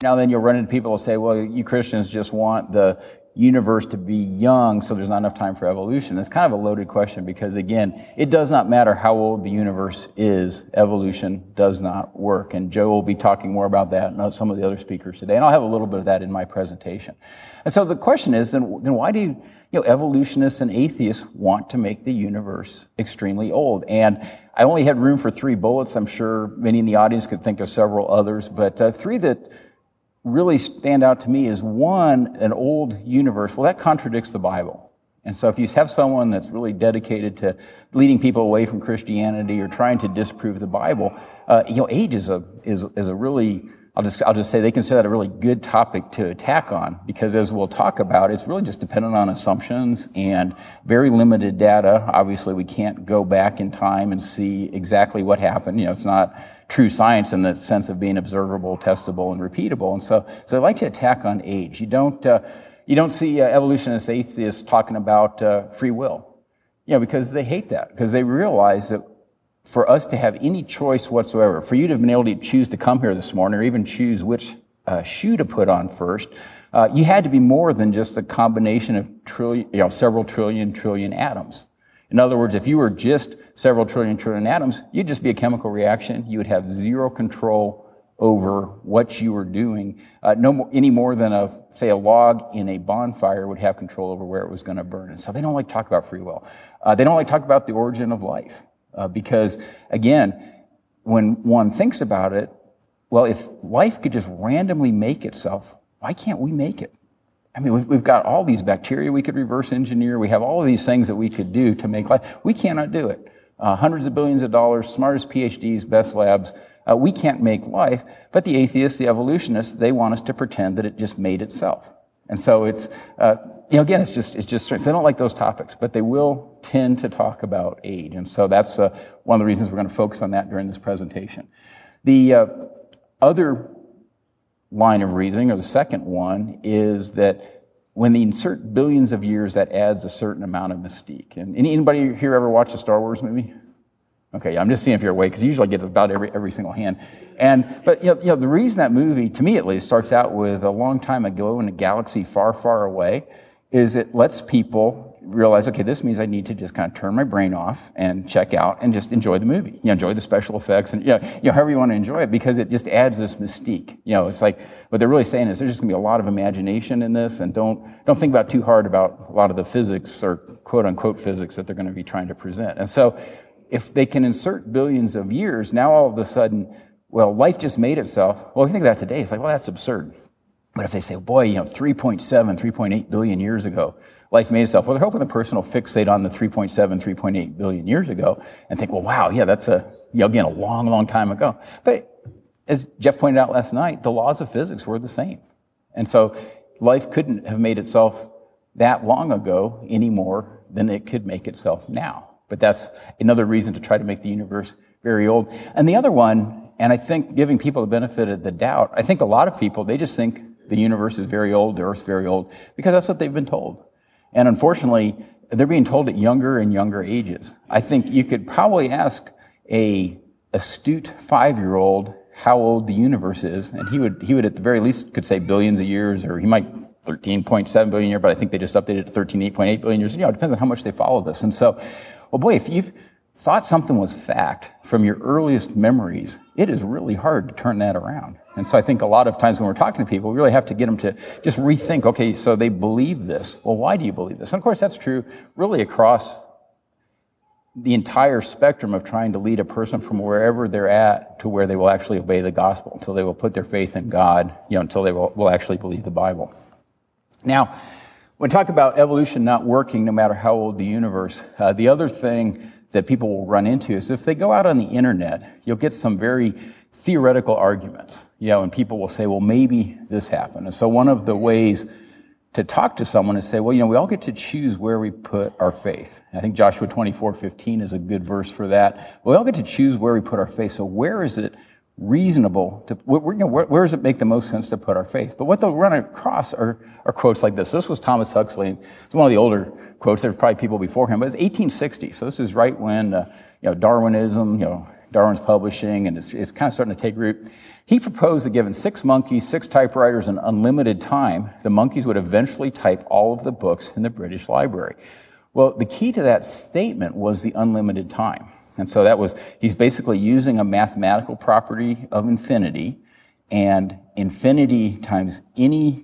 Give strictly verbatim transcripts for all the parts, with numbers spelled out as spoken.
Now then you'll run into people who say, well, you Christians just want the universe to be young, so there's not enough time for evolution. It's kind of a loaded question because, again, it does not matter how old the universe is, evolution does not work. And Joe will be talking more about that and some of the other speakers today, and I'll have a little bit of that in my presentation. And so the question is, then, then why do you know, evolutionists and atheists want to make the universe extremely old? And I only had room for three bullets. I'm sure many in the audience could think of several others, but uh, three that really stand out to me is one, an old universe. Well, that contradicts the Bible. And so if you have someone that's really dedicated to leading people away from Christianity or trying to disprove the Bible, uh, you know, age is a, is, is a really, I'll just, I'll just say they consider that a really good topic to attack on because as we'll talk about, it's really just dependent on assumptions and very limited data. Obviously, we can't go back in time and see exactly what happened. You know, it's not true science in the sense of being observable, testable, and repeatable. And so, so I like to attack on age. You don't, uh, you don't see uh, evolutionists, atheists talking about uh, free will, you know, because they hate that, because they realize that for us to have any choice whatsoever, for you to have been able to choose to come here this morning or even choose which uh, shoe to put on first, uh, you had to be more than just a combination of trillion, you know, several trillion, trillion atoms. In other words, if you were just several trillion, trillion atoms, you'd just be a chemical reaction. You would have zero control over what you were doing, uh, no more, any more than a, say, a log in a bonfire would have control over where it was going to burn. And so they don't like to talk about free will. Uh, they don't like to talk about the origin of life uh, because, again, when one thinks about it, well, if life could just randomly make itself, why can't we make it? I mean, we've, we've got all these bacteria we could reverse engineer. We have all of these things that we could do to make life. We cannot do it. Uh, hundreds of billions of dollars, smartest P H Ds, best labs. Uh, we can't make life. But the atheists, the evolutionists, they want us to pretend that it just made itself. And so it's, uh, you know, again, it's just, it's just strange. They don't like those topics, but they will tend to talk about age. And so that's uh, one of the reasons we're going to focus on that during this presentation. The uh, other line of reasoning, or the second one, is that when they insert billions of years, that adds a certain amount of mystique. And anybody here ever watch a Star Wars movie? Okay, I'm just seeing if you're awake, because usually I get about every every single hand. And but you know, you know, the reason that movie, to me at least, starts out with a long time ago in a galaxy far, far away, is it lets people realize, okay, this means I need to just kind of turn my brain off and check out and just enjoy the movie. You know, enjoy the special effects and you know, you know, however you want to enjoy it, because it just adds this mystique. You know, it's like what they're really saying is there's just going to be a lot of imagination in this, and don't don't think about too hard about a lot of the physics or quote unquote physics that they're going to be trying to present. And so, if they can insert billions of years, now all of a sudden, well, life just made itself. Well, if you think of that today, it's like, well, that's absurd. But if they say, boy, you know, three point seven, three point eight billion years ago, life made itself. Well, they're hoping the person will fixate on the three point seven, three point eight billion years ago and think, well, wow, yeah, that's a, you know, again, a long, long time ago. But as Jeff pointed out last night, the laws of physics were the same. And so life couldn't have made itself that long ago any more than it could make itself now. But that's another reason to try to make the universe very old. And the other one, and I think giving people the benefit of the doubt, I think a lot of people, they just think the universe is very old, the Earth's very old, because that's what they've been told. And unfortunately, they're being told at younger and younger ages. I think you could probably ask a astute five-year-old how old the universe is, and he would, he would at the very least could say billions of years, or he might thirteen point seven billion years, but I think they just updated it to thirteen point eight billion years. You know, it depends on how much they follow this. And so, well, boy, if you've thought something was fact from your earliest memories, it is really hard to turn that around. And so I think a lot of times when we're talking to people, we really have to get them to just rethink, okay, so they believe this. Well, why do you believe this? And of course, that's true really across the entire spectrum of trying to lead a person from wherever they're at to where they will actually obey the gospel, until they will put their faith in God, you know, until they will, will actually believe the Bible. Now, when we talk about evolution not working no matter how old the universe, uh, the other thing that people will run into is if they go out on the internet, you'll get some very theoretical arguments, you know, and people will say, well, maybe this happened. And so one of the ways to talk to someone is say, well, you know, we all get to choose where we put our faith. I think Joshua twenty-four fifteen is a good verse for that. We all get to choose where we put our faith. So where is it reasonable to, where, you know, where, where does it make the most sense to put our faith? But what they'll run across are, are quotes like this. This was Thomas Huxley. It's one of the older quotes. There were probably people before him, but it's eighteen sixty. So this is right when, uh, you know, Darwinism, you know, Darwin's publishing, and it's, it's kind of starting to take root. He proposed that given six monkeys, six typewriters, and unlimited time, the monkeys would eventually type all of the books in the British Library. Well, the key to that statement was the unlimited time. And so that was, he's basically using a mathematical property of infinity, and infinity times any,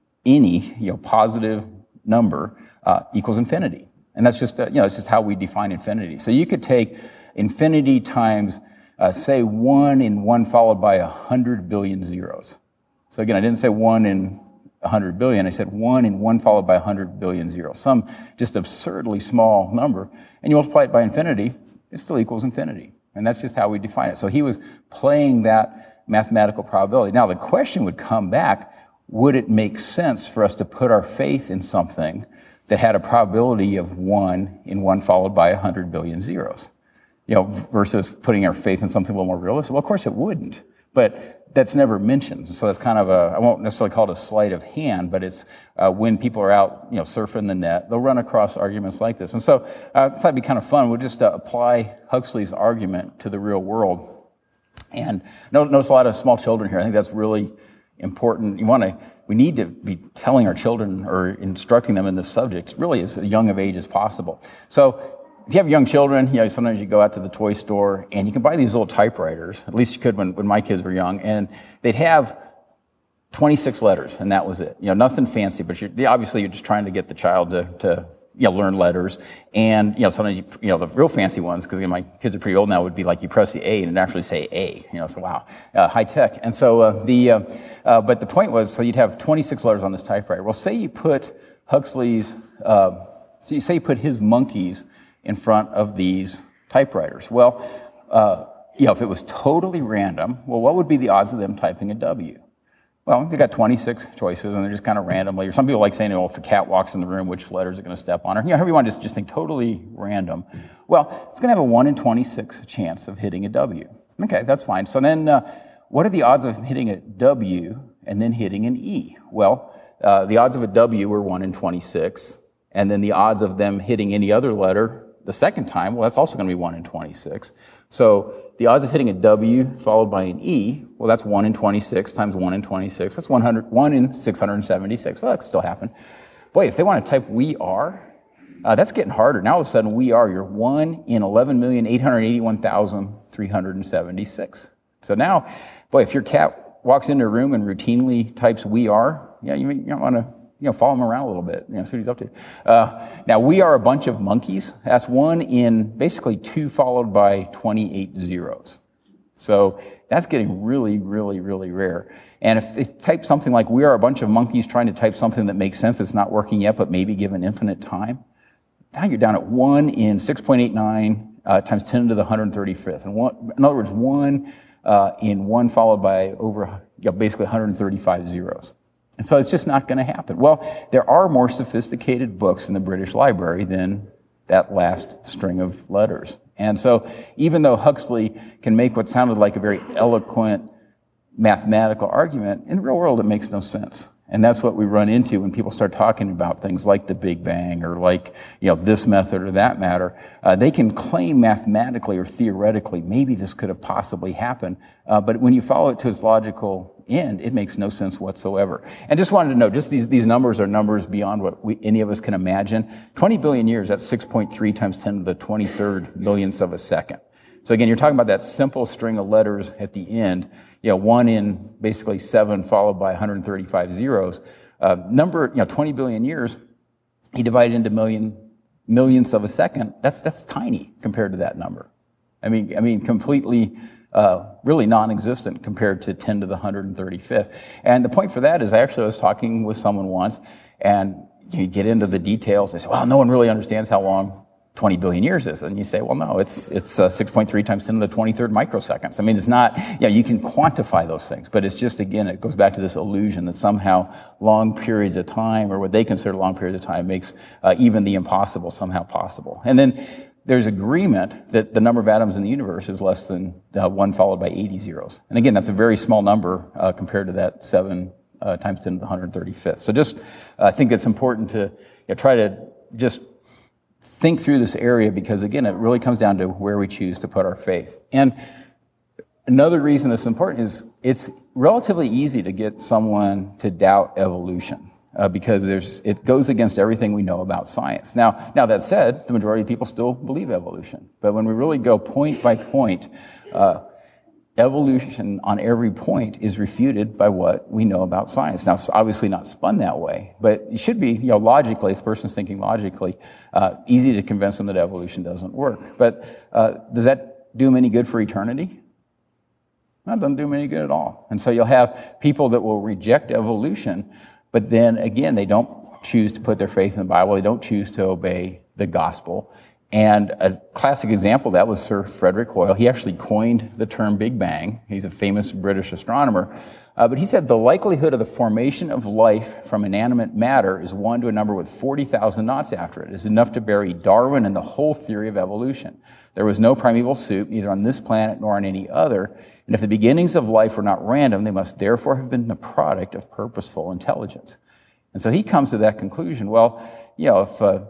any, you know, positive number uh, equals infinity. And that's just, uh, you know, it's just how we define infinity. So you could take infinity times, uh, say, one in one followed by a hundred billion zeros. So again, I didn't say one in a hundred billion. I said one in one followed by a hundred billion zeros. Some just absurdly small number. And you multiply it by infinity, it still equals infinity. And that's just how we define it. So he was playing that mathematical probability. Now the question would come back, would it make sense for us to put our faith in something that had a probability of one in one followed by a hundred billion zeros? You know, versus putting our faith in something a little more realistic? Well, of course it wouldn't. But that's never mentioned. So that's kind of a, I won't necessarily call it a sleight of hand, but it's uh, when people are out, you know, surfing the net, they'll run across arguments like this. And so uh, I thought it'd be kind of fun. We'll just uh, apply Huxley's argument to the real world. And notice a lot of small children here. I think that's really important. You want to, we need to be telling our children or instructing them in this subject really as young of age as possible. So if you have young children, you know, sometimes you go out to the toy store and you can buy these little typewriters. At least you could when, when my kids were young, and they'd have twenty-six letters, and that was it. You know, nothing fancy, but you're, obviously you're just trying to get the child to, to you know, learn letters. And, you know, sometimes, you, you know, the real fancy ones, because, you know, my kids are pretty old now, would be like you press the A and it actually say A, you know, so wow, uh, high tech. And so uh, the, uh, uh, but the point was, so you'd have twenty-six letters on this typewriter. Well, say you put Huxley's, uh, so you say you put his monkeys in front of these typewriters. Well, uh, you know, if it was totally random, well, what would be the odds of them typing a W? Well, they got twenty-six choices, and they're just kind of randomly. Or some people like saying, well, if a cat walks in the room, which letters are going to step on her? You know, however you want to just, just think totally random. Well, it's going to have a one in twenty-six chance of hitting a W. Okay, that's fine. So then, uh, what are the odds of hitting a W and then hitting an E? Well, uh, the odds of a W were one in twenty-six, and then the odds of them hitting any other letter the second time, well, that's also going to be one in twenty-six. So the odds of hitting a W followed by an E, well, that's one in twenty-six times one in twenty-six. That's one hundred, one in six hundred seventy-six. Well, that could still happen. Boy, if they want to type we are, uh, that's getting harder. Now all of a sudden, we are, you're one in eleven million eight hundred eighty-one thousand three hundred seventy-six. So now, boy, if your cat walks into a room and routinely types we are, yeah, you, you want to, you know, follow him around a little bit, you know, see what he's up to. Uh, now, we are a bunch of monkeys. That's one in basically two followed by twenty-eight zeros. So that's getting really, really, really rare. And if they type something like, we are a bunch of monkeys trying to type something that makes sense, it's not working yet, but maybe given infinite time, now you're down at one in six point eight nine uh, times ten to the one hundred thirty-fifth. And one, in other words, one uh, in one followed by over, you know, basically one hundred thirty-five zeros. And so it's just not going to happen. Well, there are more sophisticated books in the British Library than that last string of letters. And so even though Huxley can make what sounded like a very eloquent mathematical argument, in the real world it makes no sense. And that's what we run into when people start talking about things like the Big Bang or like, you know, this method or that matter. Uh, they can claim mathematically or theoretically, maybe this could have possibly happened. Uh, but when you follow it to its logical end, it makes no sense whatsoever. And just wanted to know, just these, these numbers are numbers beyond what we, any of us can imagine. twenty billion years, that's six point three times ten to the twenty-third millionths of a second. So again, you're talking about that simple string of letters at the end, you know, one in basically seven followed by one hundred thirty-five zeros. Uh, number, you know, twenty billion years, you divide it into million, millionths of a second. That's, that's tiny compared to that number. I mean, I mean, completely, uh, really non-existent compared to ten to the one hundred thirty-fifth. And the point for that is actually I was talking with someone once and you get into the details. They say, well, no one really understands how long twenty billion years is. And you say, well, no, it's it's uh, six point three times ten to the twenty-third microseconds. I mean, it's not, you know, you can quantify those things, but it's just, again, it goes back to this illusion that somehow long periods of time, or what they consider long periods of time, makes uh, even the impossible somehow possible. And then there's agreement that the number of atoms in the universe is less than uh, one followed by eighty zeros. And again, that's a very small number uh, compared to that seven uh, times ten to the one hundred thirty-fifth. So just, uh, I think it's important to, you know, try to just think through this area because, again, it really comes down to where we choose to put our faith. And another reason this is important is it's relatively easy to get someone to doubt evolution. Uh, because there's, it goes against everything we know about science. Now, now that said, the majority of people still believe evolution. But when we really go point by point, uh, evolution on every point is refuted by what we know about science. Now, it's obviously not spun that way, but it should be, you know, logically, if the person's thinking logically, uh, easy to convince them that evolution doesn't work. But uh, does that do them any good for eternity? That doesn't do them any good at all. And so you'll have people that will reject evolution, but then again, they don't choose to put their faith in the Bible. They don't choose to obey the gospel. And a classic example of that was Sir Frederick Hoyle. He actually coined the term Big Bang. He's a famous British astronomer. Uh, but he said the likelihood of the formation of life from inanimate matter is one to a number with forty thousand knots after it. It is enough to bury Darwin and the whole theory of evolution. There was no primeval soup, neither on this planet nor on any other. And if the beginnings of life were not random, they must therefore have been the product of purposeful intelligence. And so he comes to that conclusion. Well, you know, if uh,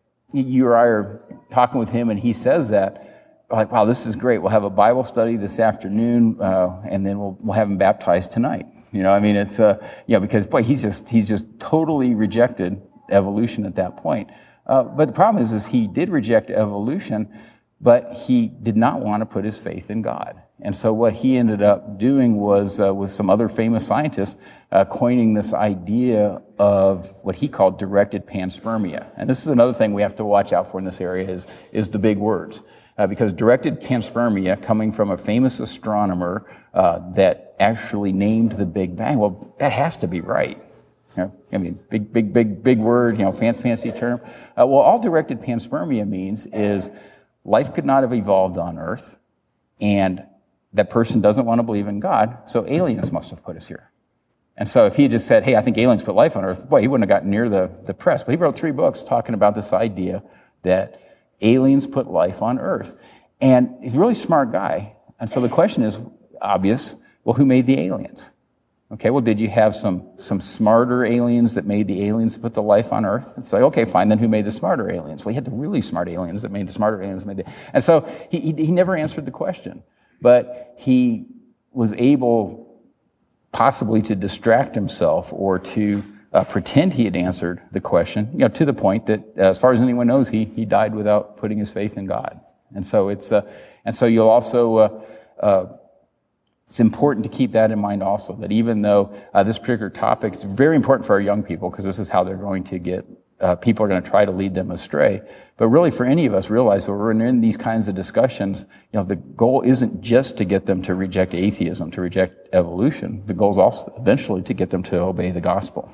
you or I are talking with him and he says that, like, wow, this is great. We'll have a Bible study this afternoon, uh, and then we'll we'll have him baptized tonight. You know, I mean, it's uh, you know, because boy, he's just he's just totally rejected evolution at that point. Uh, but the problem is, is he did reject evolution, but he did not want to put his faith in God. And so what he ended up doing was, uh, with some other famous scientists, uh, coining this idea of what he called directed panspermia. And this is another thing we have to watch out for in this area is, is the big words. Uh, because directed panspermia, coming from a famous astronomer uh, that actually named the Big Bang, well, that has to be right. You know, I mean, big, big, big, big word, you know, fancy, fancy term. Uh, well, all directed panspermia means is life could not have evolved on Earth, and that person doesn't want to believe in God, so aliens must have put us here. And so if he had just said, hey, I think aliens put life on Earth, boy, he wouldn't have gotten near the, the press. But he wrote three books talking about this idea that aliens put life on Earth. And he's a really smart guy. And so the question is obvious, well, who made the aliens? Okay, well, did you have some, some smarter aliens that made the aliens that put the life on Earth? It's like, okay, fine, then who made the smarter aliens? Well, he had the really smart aliens that made the smarter aliens. That made the, and so he, he, he never answered the question. But he was able possibly to distract himself or to uh, pretend he had answered the question, you know, to the point that, uh, as far as anyone knows, he he died without putting his faith in God. And so it's uh, and so you'll also uh, uh, it's important to keep that in mind also, that even though uh, this particular topic is very important for our young people, because this is how they're going to get uh, people are going to try to lead them astray. But really, for any of us, realize when we're in these kinds of discussions, you know, the goal isn't just to get them to reject atheism, to reject evolution. The goal is also eventually to get them to obey the gospel.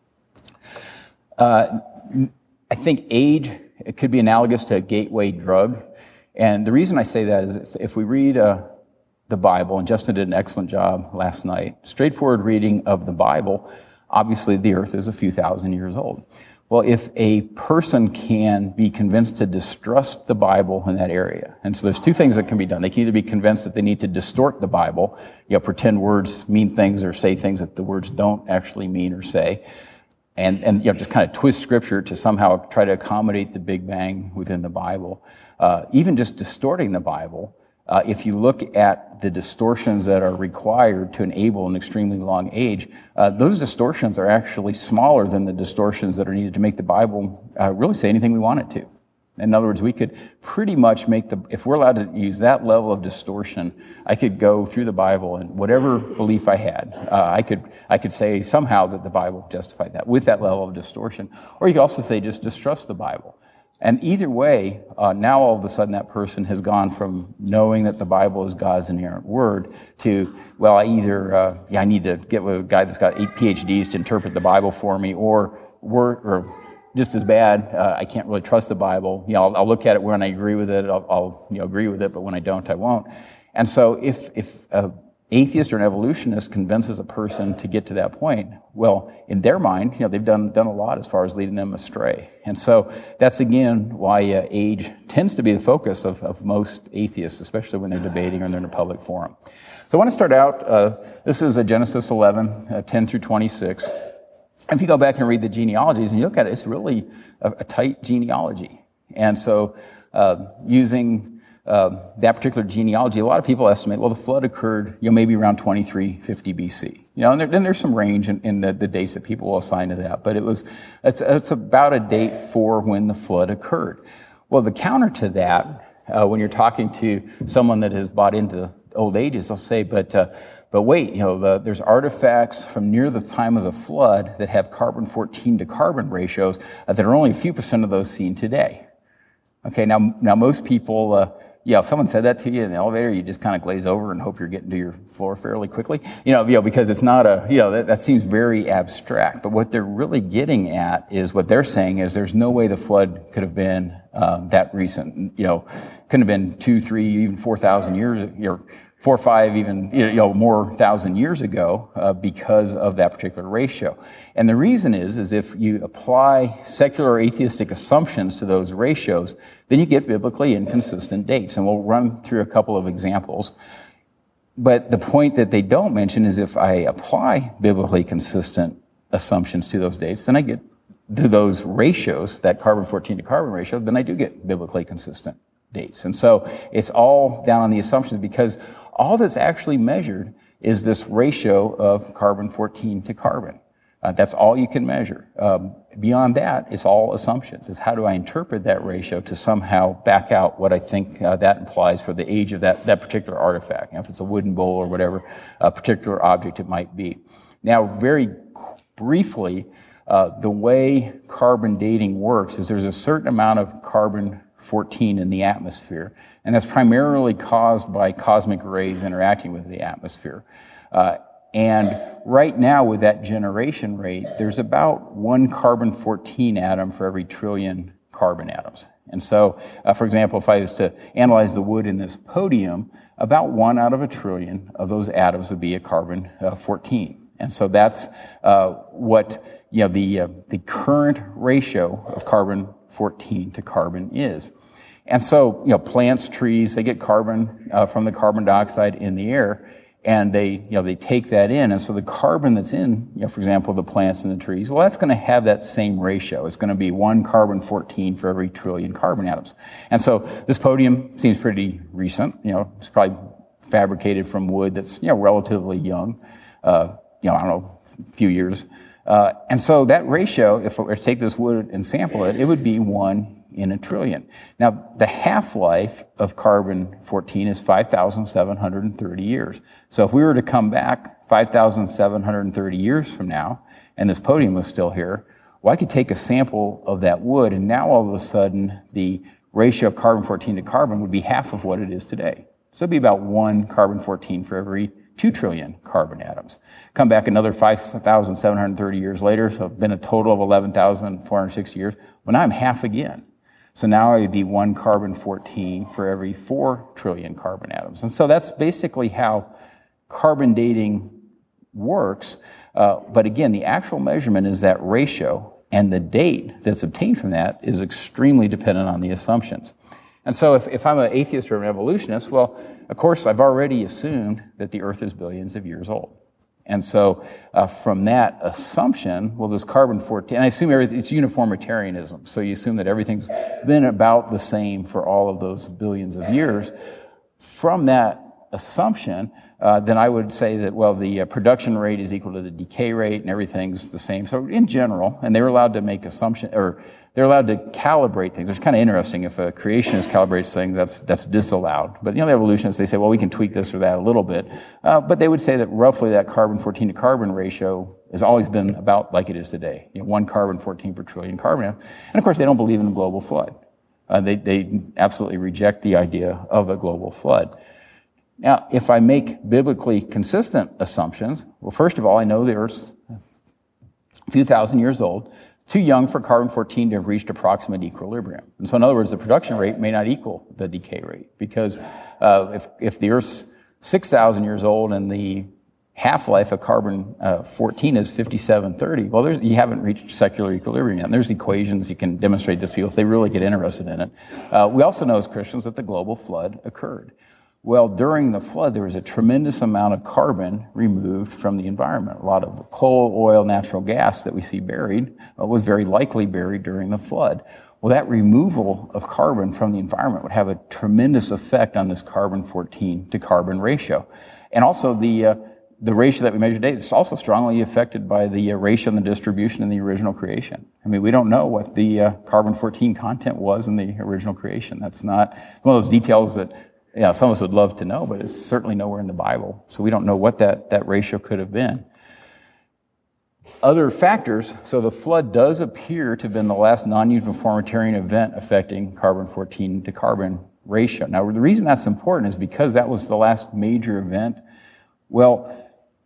Uh, I think age, it could be analogous to a gateway drug. And the reason I say that is if, if we read uh, the Bible, and Justin did an excellent job last night, straightforward reading of the Bible, obviously the earth is a few thousand years old. Well, if a person can be convinced to distrust the Bible in that area, and so there's two things that can be done. They can either be convinced that they need to distort the Bible, you know, pretend words mean things or say things that the words don't actually mean or say, and, and you know, just kind of twist Scripture to somehow try to accommodate the Big Bang within the Bible. Uh, even just distorting the Bible, Uh, if you look at the distortions that are required to enable an extremely long age, uh, those distortions are actually smaller than the distortions that are needed to make the Bible uh, really say anything we want it to. In other words, we could pretty much make the, if we're allowed to use that level of distortion, I could go through the Bible and whatever belief I had, uh, I could I could say somehow that the Bible justified that with that level of distortion. Or you could also say just distrust the Bible. And either way, uh, now all of a sudden that person has gone from knowing that the Bible is God's inerrant word to, well, I either, uh, yeah, I need to get with a guy that's got eight P H Ds to interpret the Bible for me, or, or, or just as bad, uh, I can't really trust the Bible. You know, I'll, I'll look at it when I agree with it, I'll, I'll you know, agree with it, but when I don't, I won't. And so if, if a atheist or an evolutionist convinces a person to get to that point, well, in their mind, you know, they've done done a lot as far as leading them astray. And so that's, again, why uh, age tends to be the focus of, of most atheists, especially when they're debating or they're in a public forum. So I want to start out, uh, this is uh, Genesis eleven, uh, ten through twenty-six. If you go back and read the genealogies and you look at it, it's really a, a tight genealogy. And so uh, using uh, that particular genealogy, a lot of people estimate, well, the flood occurred, you know, maybe around twenty-three fifty B C. You know, and there, then there's some range in, in the, the dates that people will assign to that, but it was, it's, it's about a date for when the flood occurred. Well, the counter to that, uh, when you're talking to someone that has bought into old ages, they'll say, but uh, but wait, you know, the, there's artifacts from near the time of the flood that have carbon fourteen to carbon ratios uh, that are only a few percent of those seen today. Okay, now now most people, uh, yeah, if someone said that to you in the elevator, you just kind of glaze over and hope you're getting to your floor fairly quickly, you know, you know because it's not a, you know, that, that seems very abstract. But what they're really getting at is what they're saying is there's no way the flood could have been um, that recent. You know, couldn't have been two, three, even four thousand years, or four or five, even you know more thousand years ago, uh, because of that particular ratio. And the reason is, is if you apply secular or atheistic assumptions to those ratios, then you get biblically inconsistent dates. And we'll run through a couple of examples. But the point that they don't mention is if I apply biblically consistent assumptions to those dates, then I get to those ratios, that carbon fourteen to carbon ratio, then I do get biblically consistent dates. And so it's all down on the assumptions, because all that's actually measured is this ratio of carbon fourteen to carbon. Uh, that's all you can measure. Um, beyond that, it's all assumptions. It's how do I interpret that ratio to somehow back out what I think uh, that implies for the age of that, that particular artifact, you know, if it's a wooden bowl or whatever uh, particular object it might be. Now, very briefly, uh, the way carbon dating works is there's a certain amount of carbon fourteen in the atmosphere, and that's primarily caused by cosmic rays interacting with the atmosphere. Uh, and right now, with that generation rate, there's about one carbon fourteen atom for every trillion carbon atoms. And so, uh, for example, if I was to analyze the wood in this podium, about one out of a trillion of those atoms would be a carbon uh, fourteen. And so that's uh, what you know the uh, the current ratio of carbon fourteen to carbon is. And so, you know, plants, trees, they get carbon uh, from the carbon dioxide in the air, and they, you know, they take that in. And so the carbon that's in, you know, for example, the plants and the trees, well, that's going to have that same ratio. It's going to be one carbon fourteen for every trillion carbon atoms. And so this podium seems pretty recent. You know, it's probably fabricated from wood that's, you know, relatively young. Uh, you know, I don't know, a few years. Uh, and so that ratio, if we were to take this wood and sample it, it would be one in a trillion. Now, the half-life of carbon fourteen is five thousand seven hundred thirty years. So if we were to come back five thousand seven hundred thirty years from now, and this podium was still here, well, I could take a sample of that wood, and now all of a sudden, the ratio of carbon fourteen to carbon would be half of what it is today. So it'd be about one carbon fourteen for every two trillion carbon atoms. Come back another five thousand seven hundred thirty years later, so it's been a total of eleven thousand four hundred sixty years. Well, now I'm half again. So now I would be one carbon fourteen for every four trillion carbon atoms. And so that's basically how carbon dating works. Uh, but again, the actual measurement is that ratio, and the date that's obtained from that is extremely dependent on the assumptions. And so if, if I'm an atheist or an evolutionist, well, of course, I've already assumed that the Earth is billions of years old. And so uh, from that assumption, well, this carbon fourteen, and I assume everything, it's uniformitarianism. So you assume that everything's been about the same for all of those billions of years. From that assumption, uh, then I would say that, well, the uh, production rate is equal to the decay rate and everything's the same. So in general, and they're allowed to make assumptions, or they're allowed to calibrate things. It's kind of interesting. If a creationist calibrates things, that's that's disallowed. But, you know, the evolutionists, they say, well, we can tweak this or that a little bit. Uh, but they would say that roughly that carbon fourteen to carbon ratio has always been about like it is today. You know, one carbon fourteen per trillion carbon. And, of course, they don't believe in a global flood. Uh, they, they absolutely reject the idea of a global flood. Now, if I make biblically consistent assumptions, well, first of all, I know the Earth's a few thousand years old, too young for carbon fourteen to have reached approximate equilibrium. And so, in other words, the production rate may not equal the decay rate, because uh, if, if the Earth's six thousand years old and the half-life of carbon uh, fourteen is fifty-seven thirty, well, there's, you haven't reached secular equilibrium yet. And there's equations you can demonstrate this to people if they really get interested in it. Uh, we also know as Christians that the global flood occurred. Well, during the flood, there was a tremendous amount of carbon removed from the environment. A lot of coal, oil, natural gas that we see buried uh, was very likely buried during the flood. Well, that removal of carbon from the environment would have a tremendous effect on this carbon fourteen to carbon ratio. And also the uh, the ratio that we measure today is also strongly affected by the uh, ratio and the distribution in the original creation. I mean, we don't know what the uh, carbon fourteen content was in the original creation. That's not one of those details that, you know, some of us would love to know, but it's certainly nowhere in the Bible. So we don't know what that, that ratio could have been. Other factors, so the flood does appear to have been the last non-uniformitarian event affecting carbon fourteen to carbon ratio. Now, the reason that's important is because that was the last major event. Well,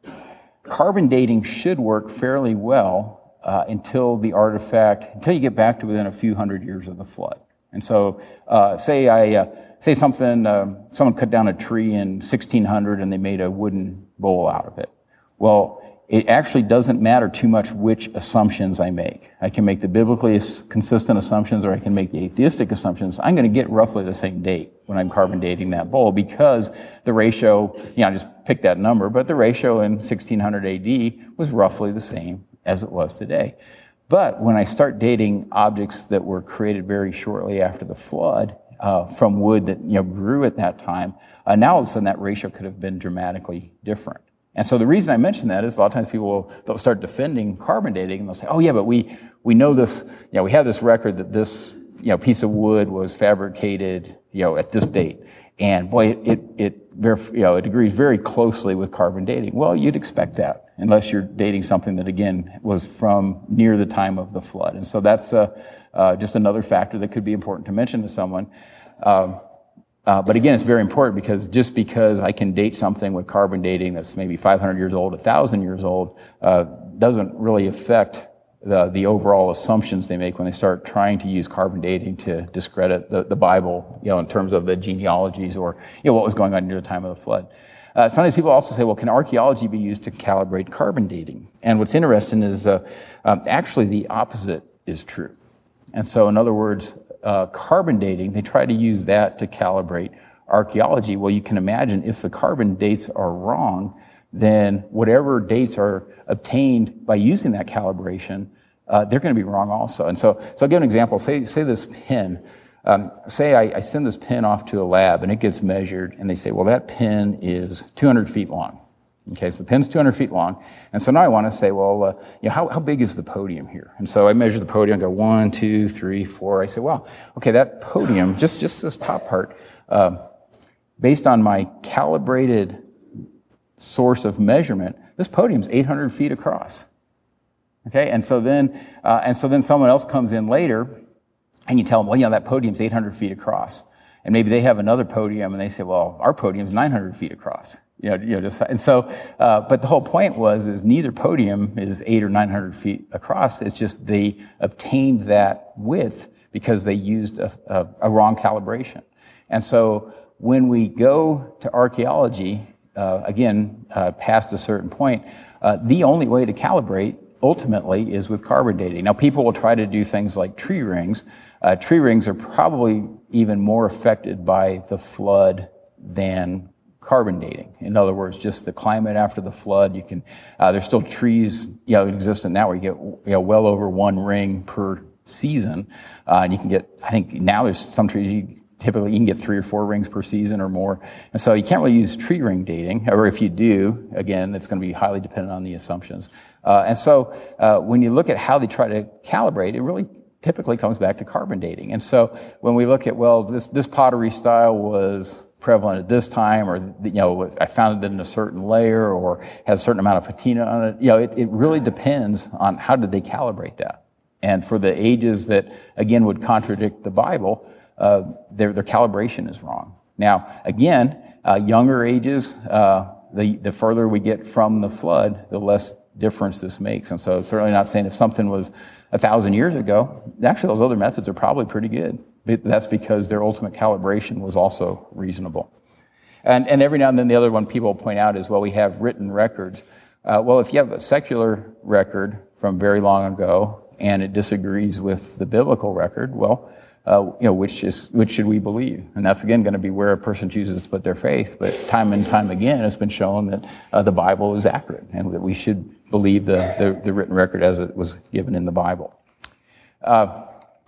carbon dating should work fairly well uh, until the artifact, until you get back to within a few hundred years of the flood. And so, uh, say I uh, say something, uh, someone cut down a tree in sixteen hundred and they made a wooden bowl out of it. Well, it actually doesn't matter too much which assumptions I make. I can make the biblically consistent assumptions or I can make the atheistic assumptions. I'm going to get roughly the same date when I'm carbon dating that bowl because the ratio, you know, I just picked that number, but the ratio in sixteen hundred A D was roughly the same as it was today. But when I start dating objects that were created very shortly after the flood, uh, from wood that, you know, grew at that time, uh, now all of a sudden that ratio could have been dramatically different. And so the reason I mention that is a lot of times people will they'll start defending carbon dating and they'll say, oh yeah, but we we know this, you know, we have this record that this, you know, piece of wood was fabricated, you know, at this date. And boy, it it, it you know, it agrees very closely with carbon dating. Well, you'd expect that unless you're dating something that again was from near the time of the flood. And so that's uh, uh, just another factor that could be important to mention to someone. Um, Uh, but again, it's very important because just because I can date something with carbon dating that's maybe five hundred years old, one thousand years old, uh, doesn't really affect the, the overall assumptions they make when they start trying to use carbon dating to discredit the, the Bible, you know, in terms of the genealogies or, you know, what was going on near the time of the flood. Uh, sometimes people also say, well, can archaeology be used to calibrate carbon dating? And what's interesting is uh, um, actually the opposite is true. And so, in other words, Uh, carbon dating, they try to use that to calibrate archaeology. Well, you can imagine if the carbon dates are wrong, then whatever dates are obtained by using that calibration, uh, they're going to be wrong also. And so, so I'll give an example. Say, say this pin. Um, say I, I send this pin off to a lab and it gets measured, and they say, well, that pin is two hundred feet long. Okay, so the pin's two hundred feet long. And so now I want to say, well, uh, you know, how, how big is the podium here? And so I measure the podium, I go one, two, three, four. I say, well, okay, that podium, just, just this top part, uh, based on my calibrated source of measurement, this podium's eight hundred feet across. Okay, and so then, uh, and so then someone else comes in later and you tell them, well, you know, that podium's eight hundred feet across. And maybe they have another podium and they say, well, our podium's nine hundred feet across. You know, you know, just, and so, uh, but the whole point was, is neither podium is eight or nine hundred feet across. It's just they obtained that width because they used a, a, a wrong calibration. And so when we go to archaeology, uh, again, uh, past a certain point, uh, the only way to calibrate ultimately is with carbon dating. Now, people will try to do things like tree rings. Uh, tree rings are probably even more affected by the flood than carbon dating. In other words, just the climate after the flood. You can, uh, there's still trees, you know, existent now where you get, you know, well over one ring per season. Uh, and you can get, I think now there's some trees you typically you can get three or four rings per season or more. And so you can't really use tree ring dating, or if you do, again, it's going to be highly dependent on the assumptions. Uh, and so uh, when you look at how they try to calibrate, it really typically comes back to carbon dating. And so when we look at, well, this, this pottery style was prevalent at this time, or, you know, I found it in a certain layer or has a certain amount of patina on it. You know, it, it really depends on how did they calibrate that. And for the ages that, again, would contradict the Bible, uh, their, their calibration is wrong. Now, again, uh, younger ages, uh, the, the further we get from the flood, the less difference this makes. And so it's certainly not saying if something was a thousand years ago, actually those other methods are probably pretty good. But that's because their ultimate calibration was also reasonable. And, and every now and then the other one people point out is, well, we have written records. Uh, well, if you have a secular record from very long ago and it disagrees with the biblical record, well, uh, you know, which is which should we believe? And that's again going to be where a person chooses to put their faith. But time and time again, it's been shown that uh, the Bible is accurate and that we should believe the, the, the written record as it was given in the Bible. Uh,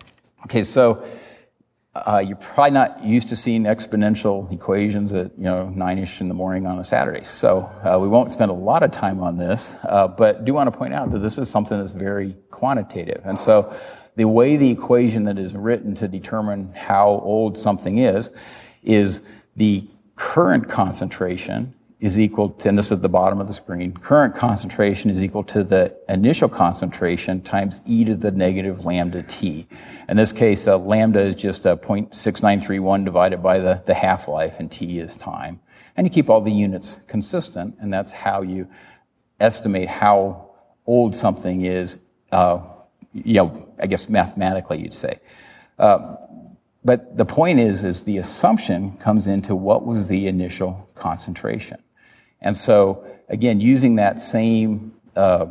Okay, so uh, you're probably not used to seeing exponential equations at you know nine-ish in the morning on a Saturday. So uh, we won't spend a lot of time on this, uh, but do want to point out that this is something that's very quantitative. And so the way the equation that is written to determine how old something is, is the current concentration is equal to, and this is at the bottom of the screen, current concentration is equal to the initial concentration times e to the negative lambda t. In this case, uh, lambda is just a zero point six nine three one divided by the, the half-life, and t is time. And you keep all the units consistent, and that's how you estimate how old something is, uh, you know, I guess mathematically you'd say. Uh, but the point is, is the assumption comes into what was the initial concentration. And so, again, using that same uh,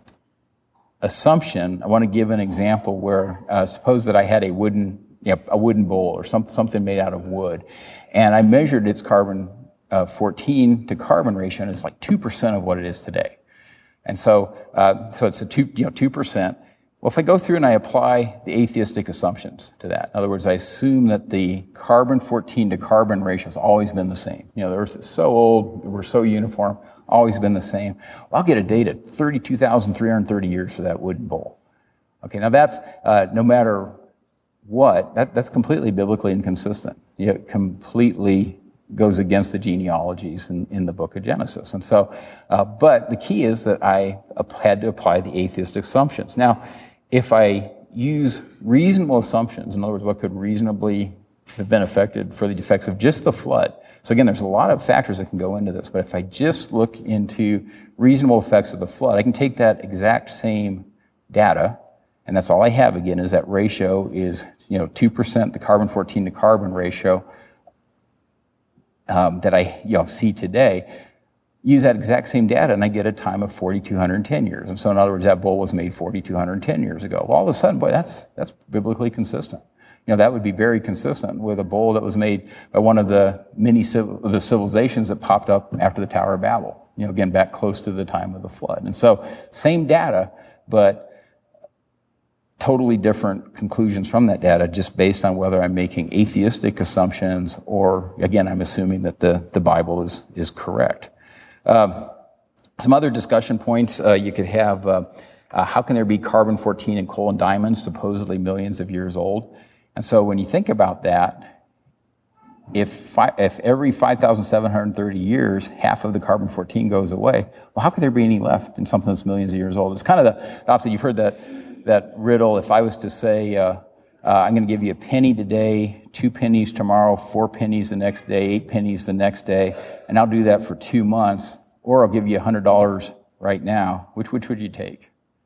assumption, I want to give an example where, uh, suppose that I had a wooden, you know, a wooden bowl or some, something made out of wood, and I measured its carbon uh, fourteen to carbon ratio, and it's like two percent of what it is today. And so, uh, so it's a two, you know, two percent. Well, if I go through and I apply the atheistic assumptions to that, in other words, I assume that the carbon fourteen to carbon ratio has always been the same. You know, the Earth is so old, we're so uniform, always been the same. Well, I'll get a date at thirty-two thousand three hundred thirty years for that wooden bowl. Okay, now that's, uh, no matter what, that, that's completely biblically inconsistent. It completely goes against the genealogies in, in the book of Genesis. And so, uh, but the key is that I had to apply the atheistic assumptions. Now, if I use reasonable assumptions, in other words, what could reasonably have been affected for the effects of just the flood. So again, there's a lot of factors that can go into this, but if I just look into reasonable effects of the flood, I can take that exact same data, and that's all I have again, is that ratio is, you know, two percent, the carbon fourteen to carbon ratio um, that I, you know, see today. Use that exact same data, and I get a time of four thousand two hundred ten years. And so in other words, that bowl was made four thousand two hundred ten years ago. Well, all of a sudden, boy, that's that's biblically consistent. You know, that would be very consistent with a bowl that was made by one of the many civil, the civilizations that popped up after the Tower of Babel. You know, again, back close to the time of the flood. And so, same data, but totally different conclusions from that data just based on whether I'm making atheistic assumptions or, again, I'm assuming that the, the Bible is, is correct. Um, some other discussion points uh, you could have, uh, uh, how can there be carbon fourteen in coal and diamonds, supposedly millions of years old? And so when you think about that, if fi- if every five thousand seven hundred thirty years, half of the carbon fourteen goes away, well, how could there be any left in something that's millions of years old? It's kind of the, the opposite. You've heard that, that riddle. If I was to say, uh, uh, I'm going to give you a penny today, two pennies tomorrow, four pennies the next day, eight pennies the next day, and I'll do that for two months, or I'll give you one hundred dollars right now, which which would you take?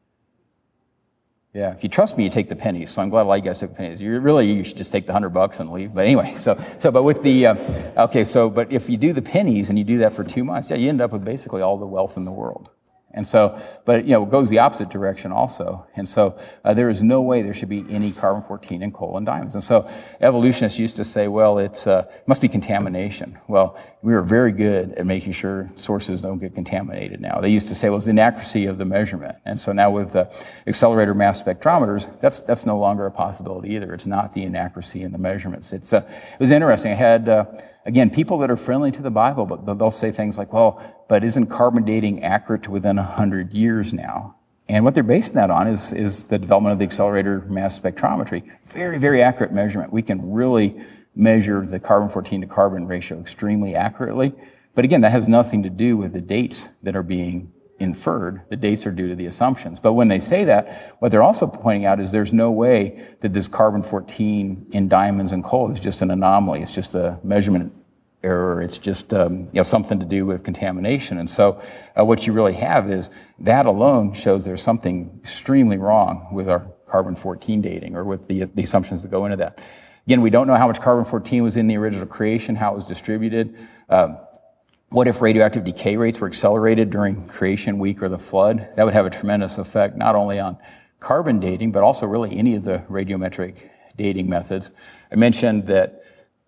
Yeah, if you trust me, you take the pennies. So I'm glad a lot of you guys took the pennies. You really, you should just take the hundred bucks and leave. But anyway, so so but with the uh, okay, so but if you do the pennies and you do that for two months, yeah, you end up with basically all the wealth in the world. And so, but you know, it goes the opposite direction also. And so, uh, there is no way there should be any carbon fourteen in coal and diamonds. And so, evolutionists used to say, well, it's uh, must be contamination. Well, we are very good at making sure sources don't get contaminated now. They used to say, well, it's the inaccuracy of the measurement. And so now with the accelerator mass spectrometers, that's that's no longer a possibility either. It's not the inaccuracy in the measurements. It's uh, it was interesting. I had. Uh, Again, people that are friendly to the Bible, but they'll say things like, well, but isn't carbon dating accurate to within one hundred years now? And what they're basing that on is, is the development of the accelerator mass spectrometry. Very, very accurate measurement. We can really measure the carbon fourteen to carbon ratio extremely accurately. But again, that has nothing to do with the dates that are being inferred. The dates are due to the assumptions. But when they say that, what they're also pointing out is there's no way that this carbon fourteen in diamonds and coal is just an anomaly. It's just a measurement error. It's just um, you know, something to do with contamination. And so uh, what you really have is that alone shows there's something extremely wrong with our carbon fourteen dating or with the, the assumptions that go into that. Again, we don't know how much carbon fourteen was in the original creation, how it was distributed. Um, What if radioactive decay rates were accelerated during creation week or the flood? That would have a tremendous effect not only on carbon dating, but also really any of the radiometric dating methods. I mentioned that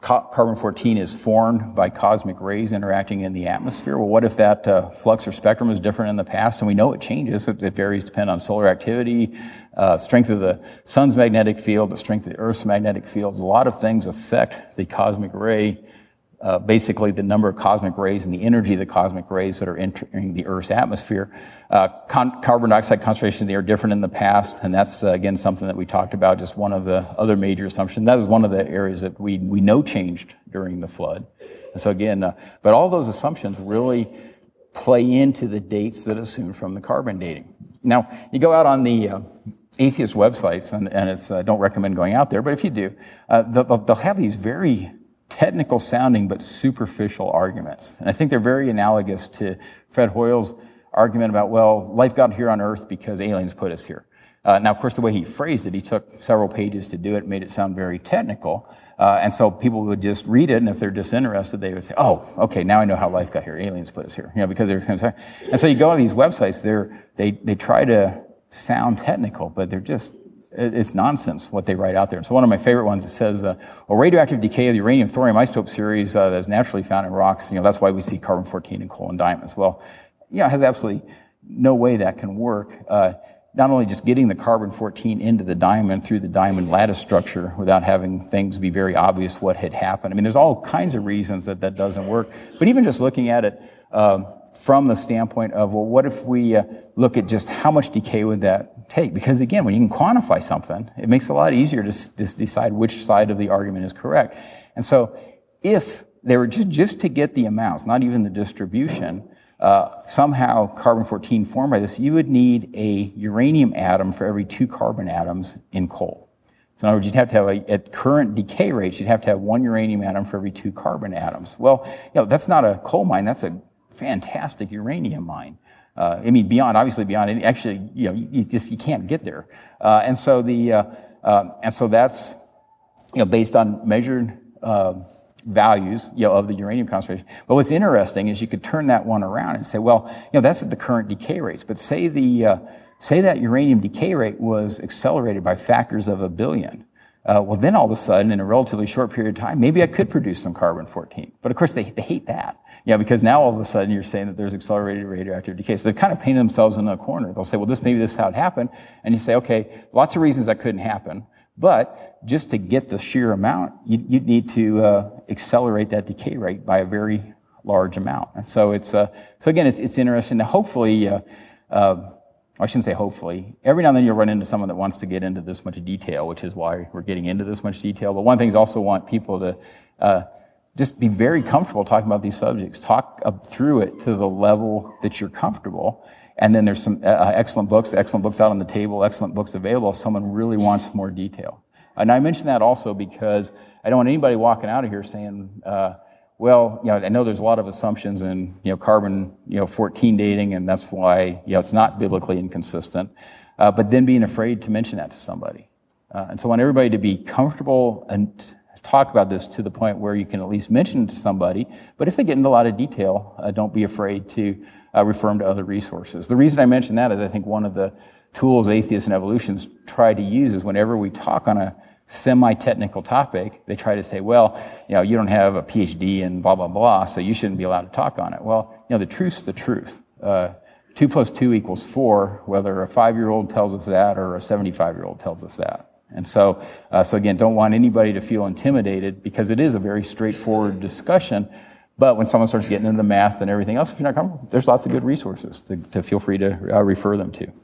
carbon fourteen is formed by cosmic rays interacting in the atmosphere. Well, what if that uh, flux or spectrum is different in the past? And we know it changes. It, it varies depending on solar activity, uh, strength of the sun's magnetic field, the strength of the Earth's magnetic field. A lot of things affect the cosmic ray, uh, basically the number of cosmic rays and the energy of the cosmic rays that are entering the Earth's atmosphere. Uh, con- carbon dioxide concentrations, they are different in the past, and that's, uh, again, something that we talked about, just one of the other major assumptions. That is one of the areas that we, we know changed during the flood. And so again, uh, but all those assumptions really play into the dates that assume from the carbon dating. Now, you go out on the uh, atheist websites, and, and it's, uh, don't recommend going out there, but if you do, uh, they'll, they'll have these very technical sounding but superficial arguments. And I think they're very analogous to Fred Hoyle's argument about, well, life got here on Earth because aliens put us here. Uh, now, of course, the way he phrased it, he took several pages to do it, made it sound very technical. Uh, and so people would just read it, and if they're disinterested, they would say, oh, okay, now I know how life got here. Aliens put us here. You know, because they're, and so you go on these websites, they're, they, they try to sound technical, but they're just, it's nonsense what they write out there. So one of my favorite ones, it says, uh, well, radioactive decay of the uranium thorium isotope series uh, that is naturally found in rocks, you know, that's why we see carbon fourteen in coal and diamonds. Well, yeah, it has absolutely no way that can work. Uh, not only just getting the carbon fourteen into the diamond through the diamond lattice structure without having things be very obvious what had happened. I mean, there's all kinds of reasons that that doesn't work. But even just looking at it um, from the standpoint of, well, what if we uh, look at just how much decay would that take? Because again, when you can quantify something, it makes it a lot easier to, to decide which side of the argument is correct. And so if they were just, just to get the amounts, not even the distribution, uh, somehow carbon fourteen formed by this, you would need a uranium atom for every two carbon atoms in coal. So in other words, you'd have to have, a, at current decay rates, you'd have to have one uranium atom for every two carbon atoms. Well, you know, that's not a coal mine, that's a fantastic uranium mine. Uh, I mean, beyond, obviously beyond any, actually, you know, you, you just, you can't get there. Uh, and so the, uh, uh, and so that's, you know, based on measured, uh, values, you know, of the uranium concentration. But what's interesting is you could turn that one around and say, well, you know, that's at the current decay rates. But say the, uh, say that uranium decay rate was accelerated by factors of a billion. Uh, well, then all of a sudden, in a relatively short period of time, maybe I could produce some carbon fourteen. But of course, they, they hate that. Yeah, because now all of a sudden you're saying that there's accelerated radioactive decay. So they've kind of painted themselves in a corner. They'll say, well, this maybe this is how it happened. And you say, okay, lots of reasons that couldn't happen. But just to get the sheer amount, you, you'd need to uh, accelerate that decay rate by a very large amount. And so it's, uh, so again, it's, it's interesting to hopefully, uh, uh, I shouldn't say hopefully, every now and then you'll run into someone that wants to get into this much detail, which is why we're getting into this much detail. But one thing is also want people to uh, just be very comfortable talking about these subjects. Talk up through it to the level that you're comfortable. And then there's some uh, excellent books, excellent books out on the table, excellent books available if someone really wants more detail. And I mention that also because I don't want anybody walking out of here saying, uh, well, you know, I know there's a lot of assumptions in, you know, carbon, you know, fourteen dating, and that's why, you know, it's not biblically inconsistent. Uh, but then being afraid to mention that to somebody. Uh, and so I want everybody to be comfortable and talk about this to the point where you can at least mention it to somebody. But if they get into a lot of detail, uh, don't be afraid to uh, refer them to other resources. The reason I mention that is I think one of the tools atheists and evolutionists try to use is whenever we talk on a semi-technical topic, they try to say, well, you know, you don't have a P H D and blah, blah, blah, so you shouldn't be allowed to talk on it. Well, you know, the truth's the truth. Uh, two plus two equals four, whether a five-year-old tells us that or a seventy-five-year-old tells us that. And so, uh, so again, don't want anybody to feel intimidated because it is a very straightforward discussion. But when someone starts getting into the math and everything else, if you're not comfortable, there's lots of good resources to, to feel free to uh, refer them to.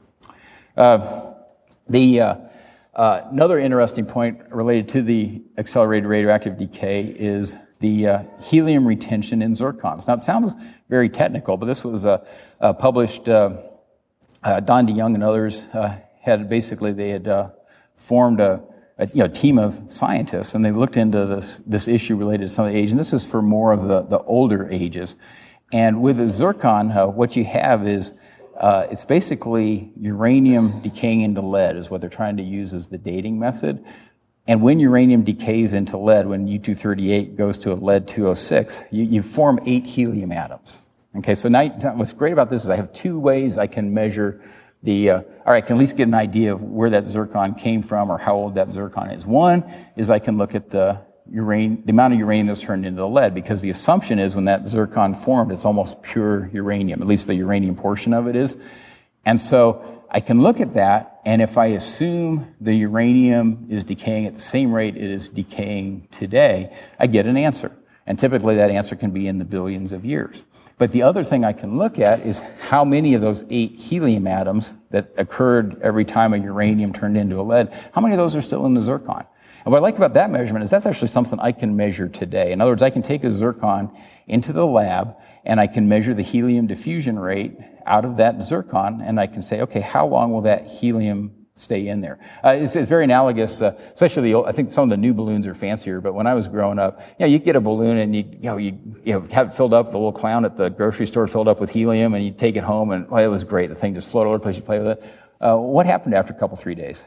Uh, the uh, uh, another interesting point related to the accelerated radioactive decay is the uh, helium retention in zircons. Now, it sounds very technical, but this was uh, uh, published. Uh, uh, Don DeYoung and others uh, had basically they had. Uh, formed a, a you know, team of scientists, and they looked into this this issue related to some of the age, and this is for more of the, the older ages. And with the zircon, uh, what you have is uh, it's basically uranium decaying into lead is what they're trying to use as the dating method. And when uranium decays into lead, when U two thirty-eight goes to a lead two oh six, you, you form eight helium atoms. Okay, so now what's great about this is I have two ways I can measure The, uh, or I can at least get an idea of where that zircon came from or how old that zircon is. One is I can look at the uranium, the amount of uranium that's turned into the lead, because the assumption is when that zircon formed, it's almost pure uranium, at least the uranium portion of it is. And so I can look at that, and if I assume the uranium is decaying at the same rate it is decaying today, I get an answer. And typically that answer can be in the billions of years. But the other thing I can look at is how many of those eight helium atoms that occurred every time a uranium turned into a lead, how many of those are still in the zircon? And what I like about that measurement is that's actually something I can measure today. In other words, I can take a zircon into the lab and I can measure the helium diffusion rate out of that zircon, and I can say, okay, how long will that helium stay in there? Uh, it's, it's very analogous, uh, especially the old, I think some of the new balloons are fancier, but when I was growing up, you know, you get a balloon and you, you know, you, you know, have it filled up, the little clown at the grocery store filled up with helium, and you take it home, and well, it was great. The thing just floated all over the place, you play with it. Uh, what happened after a couple, three days?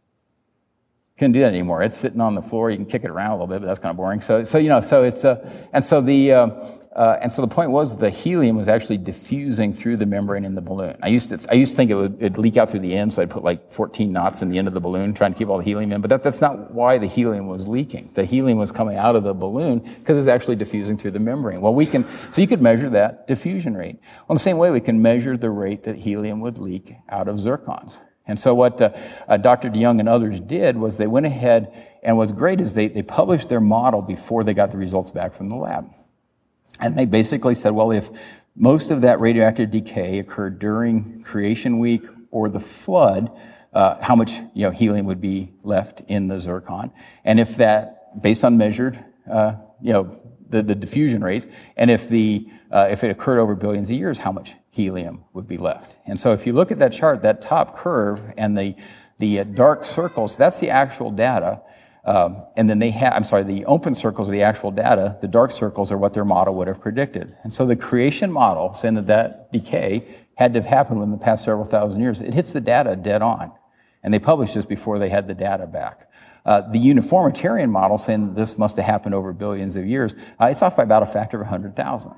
Couldn't do that anymore. It's sitting on the floor. You can kick it around a little bit, but that's kind of boring. So, so you know, so it's uh, and so the uh, uh, and so the point was the helium was actually diffusing through the membrane in the balloon. I used to I used to think it would it'd leak out through the end, so I'd put like fourteen knots in the end of the balloon, trying to keep all the helium in. But that, that's not why the helium was leaking. The helium was coming out of the balloon because it's actually diffusing through the membrane. Well, we can so you could measure that diffusion rate. Well, in the same way, we can measure the rate that helium would leak out of zircons. And so what uh, uh, Doctor DeYoung and others did was they went ahead, and what's great is they, they published their model before they got the results back from the lab. And they basically said, well, if most of that radioactive decay occurred during creation week or the flood, uh, how much you know helium would be left in the zircon? And if that, based on measured, uh, you know, the, the diffusion rates, and if the uh, if it occurred over billions of years, how much helium would be left? And so if you look at that chart, that top curve and the the uh, dark circles, that's the actual data. Um, and then they have, I'm sorry, the open circles are the actual data. The dark circles are what their model would have predicted. And so the creation model, saying that that decay had to have happened within the past several thousand years, it hits the data dead on. And they published this before they had the data back. Uh, the uniformitarian model, saying that this must have happened over billions of years, uh, it's off by about a factor of one hundred thousand.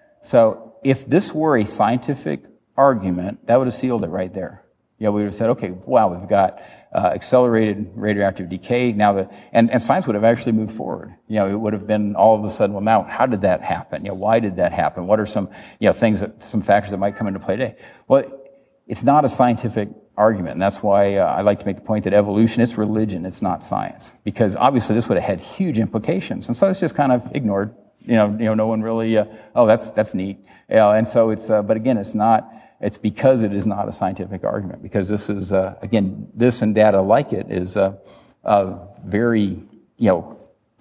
So if this were a scientific argument, that would have sealed it right there. You know, we would have said, okay, wow, we've got uh, accelerated radioactive decay. Now the and, and science would have actually moved forward. You know, it would have been all of a sudden, well, now how did that happen? You know, why did that happen? What are some you know things that some factors that might come into play today? Well, it's not a scientific argument, and that's why uh, I like to make the point that evolution, it's religion, it's not science, because obviously this would have had huge implications, and so it's just kind of ignored. You know, you know, no one really. Uh, oh, that's that's neat. You know, and so it's. Uh, but again, it's not. It's because it is not a scientific argument. Because this is uh, again, this and data like it is uh, uh, very you know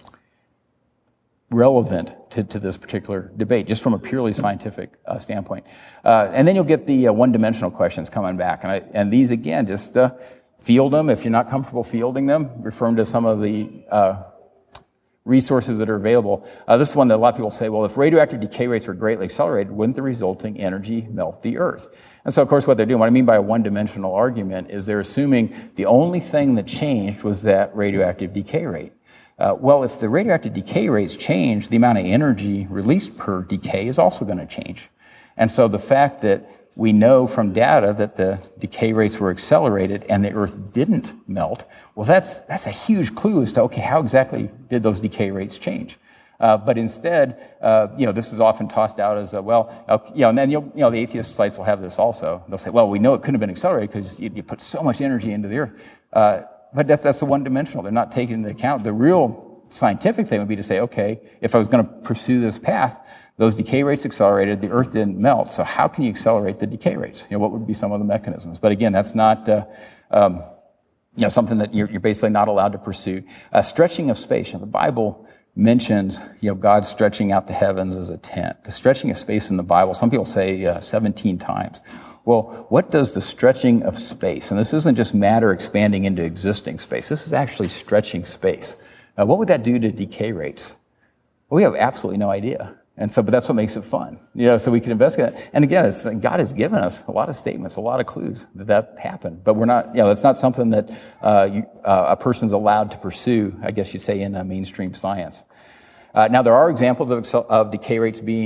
relevant to, to this particular debate, just from a purely scientific uh, standpoint. Uh, and then you'll get the uh, one-dimensional questions coming back, and I, and these again, just uh, field them. If you're not comfortable fielding them, refer them to some of the uh, resources that are available. Uh, this is one that a lot of people say, well, if radioactive decay rates were greatly accelerated, wouldn't the resulting energy melt the Earth? And so, of course, what they're doing, what I mean by a one-dimensional argument, is they're assuming the only thing that changed was that radioactive decay rate. Uh, well, if the radioactive decay rates change, the amount of energy released per decay is also going to change. And so the fact that we know from data that the decay rates were accelerated and the Earth didn't melt, well, that's that's a huge clue as to, okay, how exactly did those decay rates change? Uh, but instead, uh, you know, this is often tossed out as, a, well, uh, you know, and then, you'll, you know, the atheist sites will have this also. They'll say, well, we know it couldn't have been accelerated because you, you put so much energy into the Earth. Uh, but that's, that's the one-dimensional. They're not taking into account. The real scientific thing would be to say, okay, if I was going to pursue this path, those decay rates accelerated, the Earth didn't melt, so how can you accelerate the decay rates? You know, what would be some of the mechanisms? But again, that's not uh, um, you know, something that you're, you're basically not allowed to pursue. Uh, stretching of space. You know, the Bible mentions you know, God stretching out the heavens as a tent. The stretching of space in the Bible, some people say uh, seventeen times. Well, what does the stretching of space, and this isn't just matter expanding into existing space, this is actually stretching space. Uh, what would that do to decay rates? Well, we have absolutely no idea. And so, but that's what makes it fun, you know, so we can investigate that. And again, it's, God has given us a lot of statements, a lot of clues that that happened. But we're not, you know, it's not something that uh, you, uh, a person's allowed to pursue, I guess you'd say, in uh, mainstream science. Uh, now, there are examples of, of decay rates being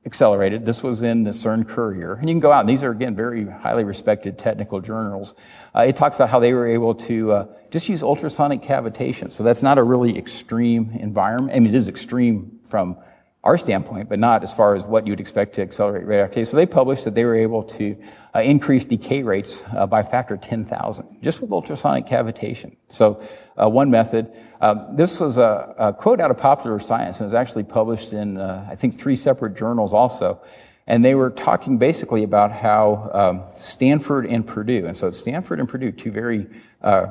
accelerated. This was in the CERN Courier. And you can go out, and these are, again, very highly respected technical journals. Uh, it talks about how they were able to uh, just use ultrasonic cavitation. So that's not a really extreme environment. I mean, it is extreme from our standpoint, but not as far as what you'd expect to accelerate radioactivity. So they published that they were able to uh, increase decay rates uh, by a factor of ten thousand, just with ultrasonic cavitation. So uh, one method, uh, this was a, a quote out of Popular Science, and it was actually published in, uh, I think, three separate journals also. And they were talking basically about how um, Stanford and Purdue, and so it's Stanford and Purdue, two very uh,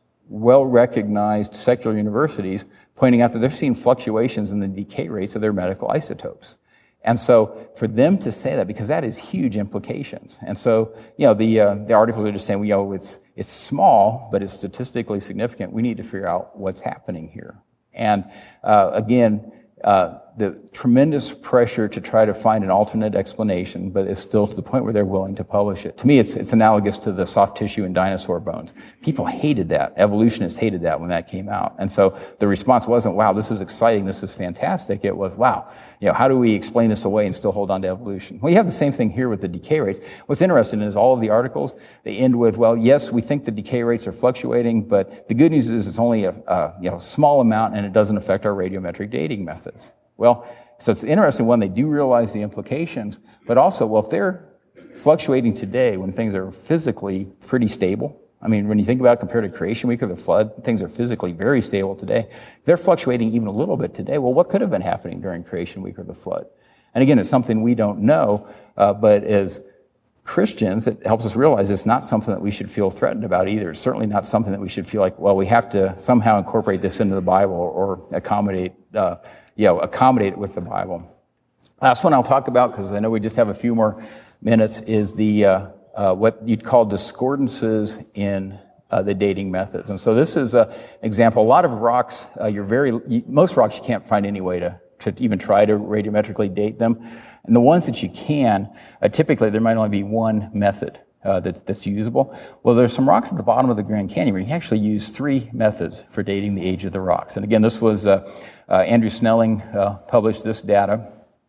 well-recognized secular universities, pointing out that they're seeing fluctuations in the decay rates of their medical isotopes. And so for them to say that, because that is huge implications. And so, you know, the uh, the articles are just saying, well, you know, it's it's small, but it's statistically significant. We need to figure out what's happening here. And uh, again, uh, the tremendous pressure to try to find an alternate explanation, but it's still to the point where they're willing to publish it. To me, it's it's analogous to the soft tissue in dinosaur bones. People hated that. Evolutionists hated that when that came out. And so the response wasn't, wow, this is exciting, this is fantastic. It was, wow, you know, how do we explain this away and still hold on to evolution? Well, you have the same thing here with the decay rates. What's interesting is all of the articles, they end with, well, yes, we think the decay rates are fluctuating, but the good news is it's only a, a you know, small amount and it doesn't affect our radiometric dating methods. Well, so it's interesting, one, they do realize the implications, but also, well, if they're fluctuating today when things are physically pretty stable, I mean, when you think about it compared to creation week or the flood, things are physically very stable today. They're fluctuating even a little bit today. Well, what could have been happening during creation week or the flood? And again, it's something we don't know, uh, but as Christians, it helps us realize it's not something that we should feel threatened about either. It's certainly not something that we should feel like, well, we have to somehow incorporate this into the Bible or accommodate, uh, you know, accommodate it with the Bible. Last one I'll talk about, because I know we just have a few more minutes, is the uh, uh, what you'd call discordances in uh, the dating methods. And so this is an example. A lot of rocks, uh, you're very you, most rocks you can't find any way to to even try to radiometrically date them. And the ones that you can, uh, typically there might only be one method uh, that, that's usable. Well, there's some rocks at the bottom of the Grand Canyon where you can actually use three methods for dating the age of the rocks. And again, this was uh, uh, Andrew Snelling uh, published this data.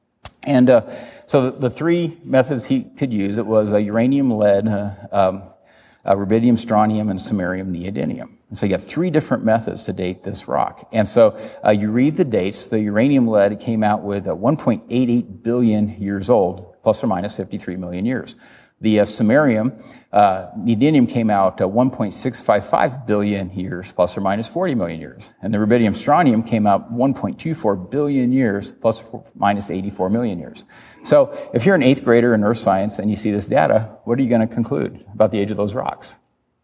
And uh, so the, the three methods he could use, it was uh, uranium, lead, uh, um, uh, rubidium, strontium, and samarium, neodymium. And so you got three different methods to date this rock. And so uh, you read the dates. The uranium lead, it came out with uh, one point eight eight billion years old, plus or minus fifty-three million years. The uh, samarium, uh, neodymium came out uh, one point six five five billion years, plus or minus forty million years. And the rubidium strontium came out one point two four billion years, plus or minus eighty-four million years. So if you're an eighth grader in earth science and you see this data, what are you going to conclude about the age of those rocks?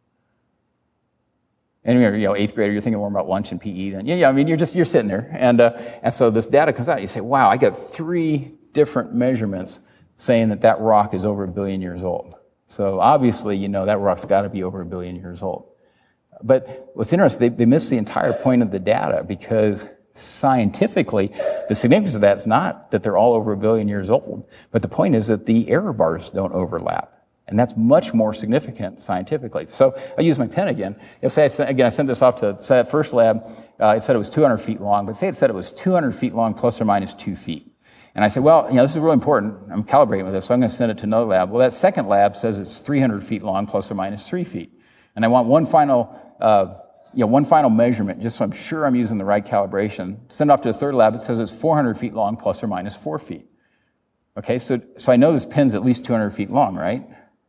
And you know, eighth grader, you're thinking more about lunch and P E than, yeah, yeah, I mean, you're just, you're sitting there. And, uh, and so this data comes out, you say, wow, I got three different measurements saying that that rock is over a billion years old. So obviously, you know, that rock's got to be over a billion years old. But what's interesting, they, they miss the entire point of the data, because scientifically, the significance of that is not that they're all over a billion years old, but the point is that the error bars don't overlap. And that's much more significant scientifically. So I use my pen again. If say I sent, again, I sent this off to say that first lab. Uh, it said it was two hundred feet long, but say it said it was two hundred feet long plus or minus two feet. And I said, well, you know, this is really important. I'm calibrating with this, so I'm going to send it to another lab. Well, that second lab says it's three hundred feet long plus or minus three feet. And I want one final, uh, you know, one final measurement, just so I'm sure I'm using the right calibration. Send it off to a third lab. It says it's four hundred feet long plus or minus four feet. Okay, so so I know this pen's at least two hundred feet long, right?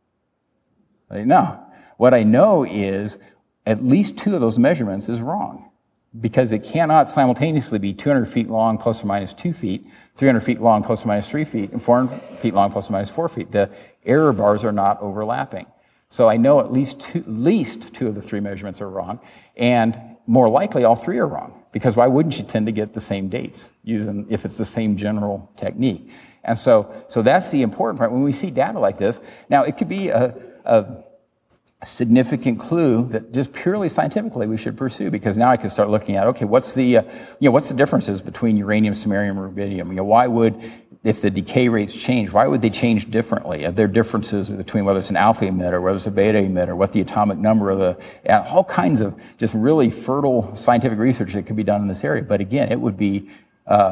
No. What I know is at least two of those measurements is wrong, because it cannot simultaneously be two hundred feet long plus or minus two feet, three hundred feet long plus or minus three feet, and four hundred feet long plus or minus four feet. The error bars are not overlapping. So I know at least two, at least two of the three measurements are wrong, and more likely all three are wrong, because why wouldn't you tend to get the same dates using, if it's the same general technique? And so, so that's the important part when we see data like this. Now, it could be a a significant clue that just purely scientifically we should pursue, because now I can start looking at, okay, what's the, uh, you know, what's the differences between uranium, samarium, and rubidium? You know, why would, if the decay rates change, why would they change differently? Are there differences between whether it's an alpha emitter, whether it's a beta emitter, what the atomic number of the, uh, all kinds of just really fertile scientific research that could be done in this area. But again, it would be, uh,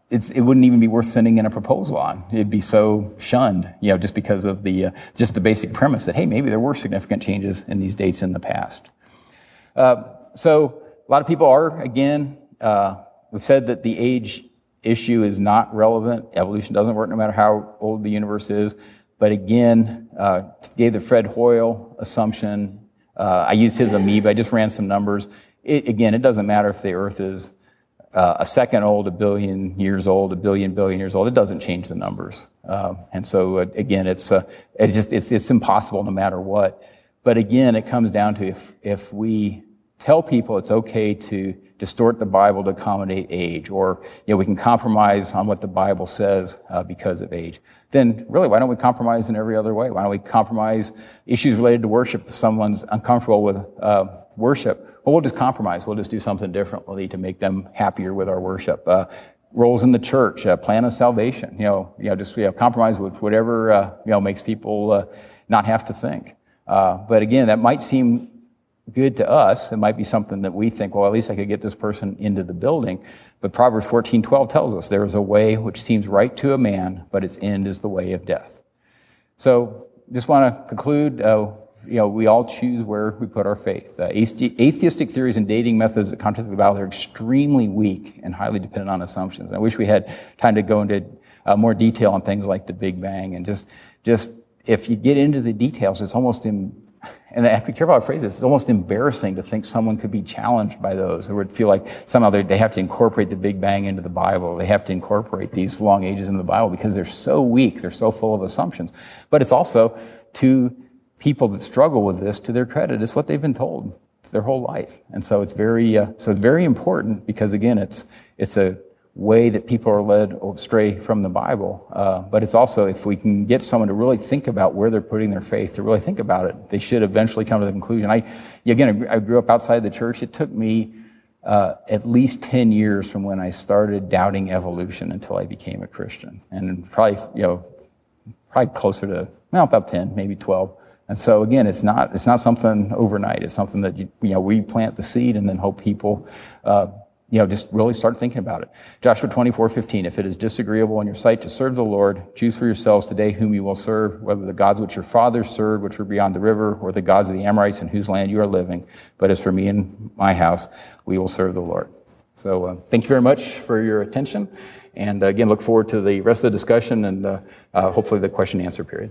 it's, it wouldn't even be worth sending in a proposal on. It'd be so shunned, you know, just because of the uh, just the basic premise that, hey, maybe there were significant changes in these dates in the past. Uh, so a lot of people are, again, uh, we've said that the age issue is not relevant. Evolution doesn't work no matter how old the universe is. But again, uh, gave the Fred Hoyle assumption. Uh, I used his amoeba. I just ran some numbers. It, again, it doesn't matter if the Earth is uh, a second old, a billion years old, a billion billion years old. It doesn't change the numbers. Uh, and so uh, again, it's uh, it's just it's it's impossible no matter what. But again, it comes down to if if we tell people it's okay to distort the Bible to accommodate age, or you know we can compromise on what the Bible says uh, because of age, then really why don't we compromise in every other way? Why don't we compromise issues related to worship? If someone's uncomfortable with uh, worship, well, we'll just compromise. We'll just do something differently to make them happier with our worship. Uh, roles in the church, uh, plan of salvation. You know, you know, just you know, compromise with whatever uh, you know makes people uh, not have to think. Uh, but again, that might seem good to us. It might be something that we think, well, at least I could get this person into the building. But Proverbs fourteen twelve tells us there is a way which seems right to a man, but its end is the way of death. So just want to conclude, uh, you know, we all choose where we put our faith. Uh, atheistic theories and dating methods that contradict the Bible are extremely weak and highly dependent on assumptions. I wish we had time to go into uh, more detail on things like the Big Bang. And just, just if you get into the details, it's almost in And I have to be careful how I phrase this. It's almost embarrassing to think someone could be challenged by those, or would feel like somehow they have to incorporate the Big Bang into the Bible. They have to incorporate these long ages into the Bible because they're so weak. They're so full of assumptions. But it's also, to people that struggle with this, to their credit, it's what they've been told their whole life. And so it's very, uh, so it's very important because, again, it's it's a way that people are led astray from the Bible. Uh, but it's also, if we can get someone to really think about where they're putting their faith, to really think about it, they should eventually come to the conclusion. I, again, I grew up outside the church. It took me uh, at least ten years from when I started doubting evolution until I became a Christian. And probably, you know, probably closer to, well, about ten, maybe twelve. And so again, it's not, it's not something overnight. It's something that, you, you know, we plant the seed and then hope people, uh, you know, just really start thinking about it. Joshua twenty-four fifteen, if it is disagreeable in your sight to serve the Lord, choose for yourselves today whom you will serve, whether the gods which your fathers served, which were beyond the river, or the gods of the Amorites in whose land you are living. But as for me and my house, we will serve the Lord. So uh, thank you very much for your attention. And uh, again, look forward to the rest of the discussion and uh, uh, hopefully the question and answer period.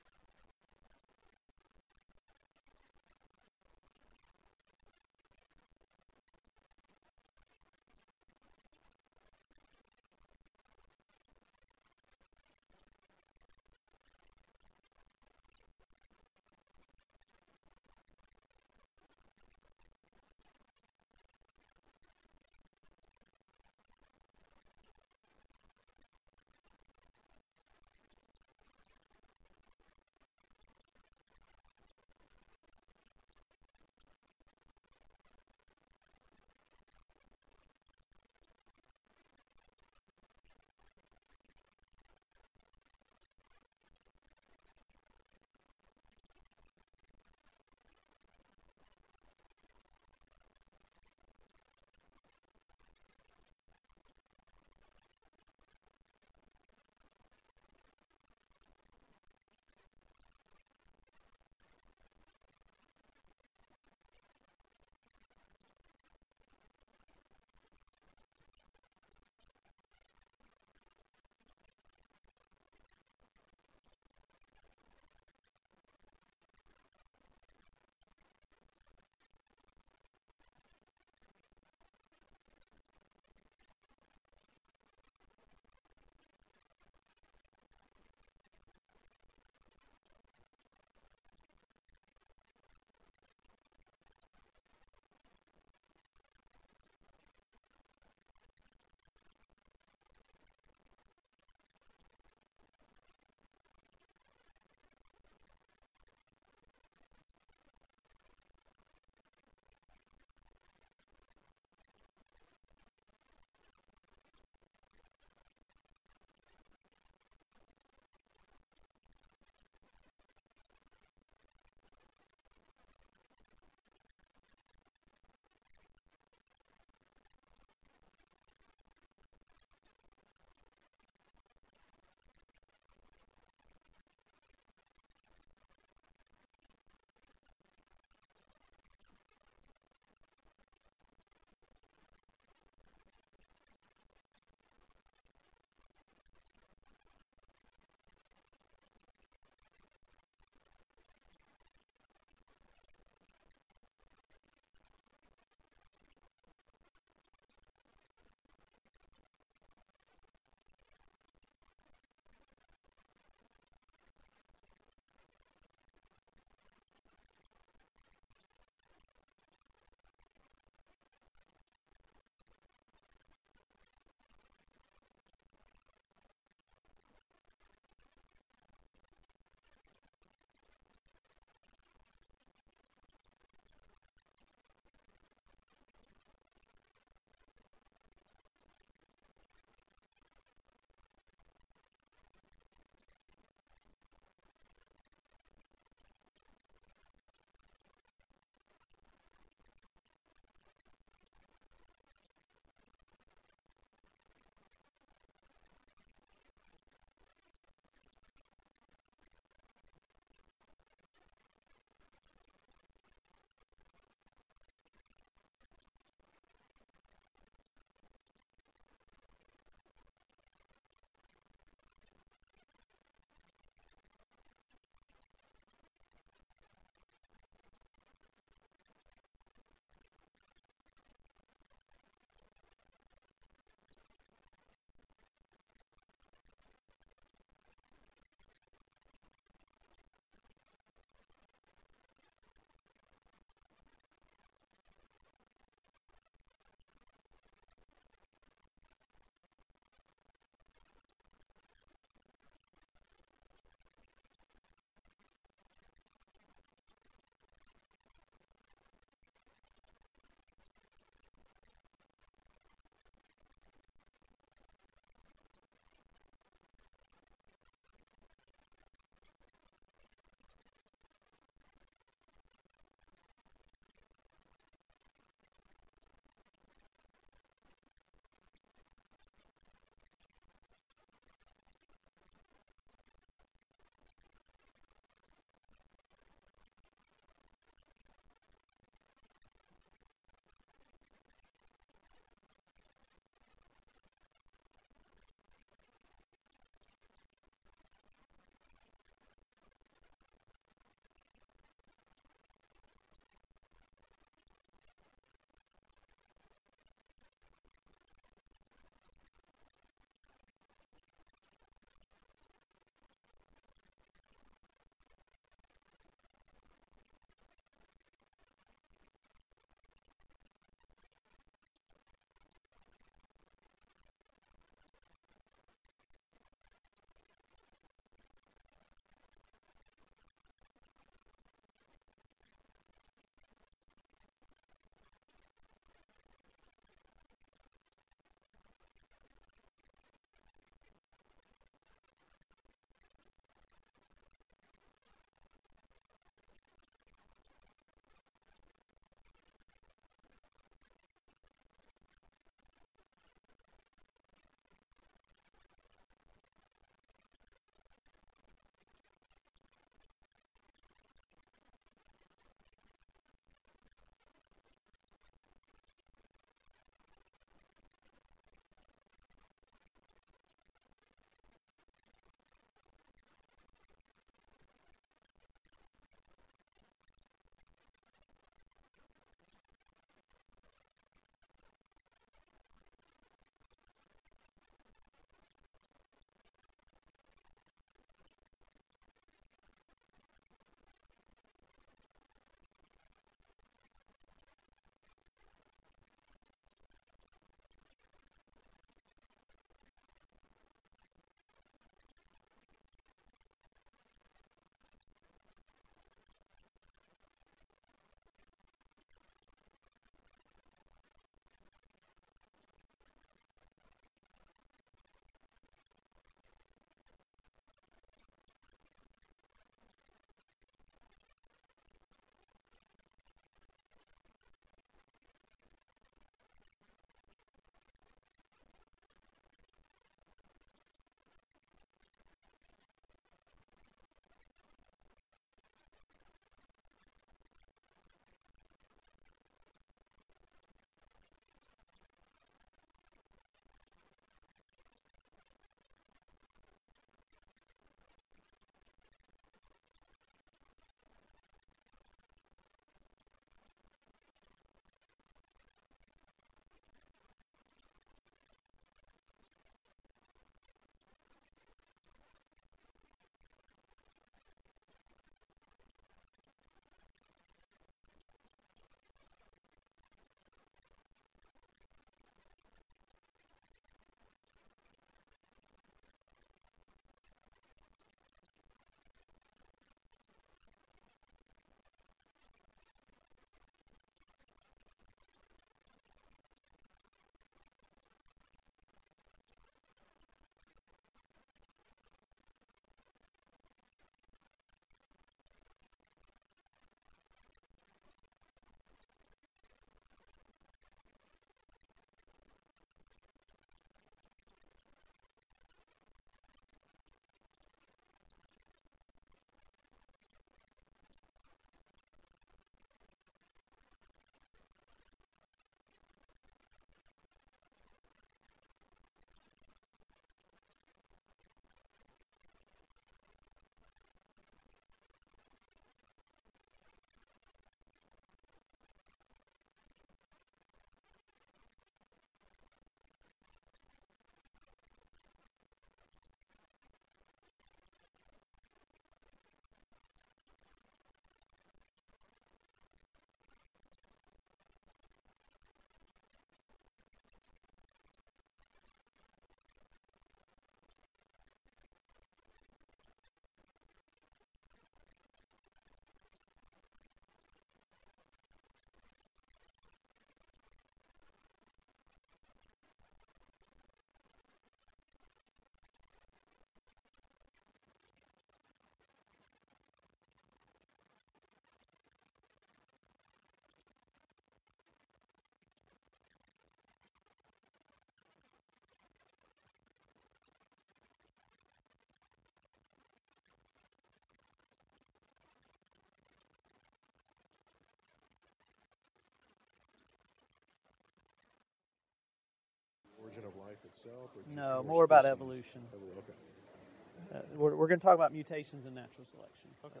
itself? Or No, more about evolution. Okay. Uh, we're we're going to talk about mutations and natural selection. Okay.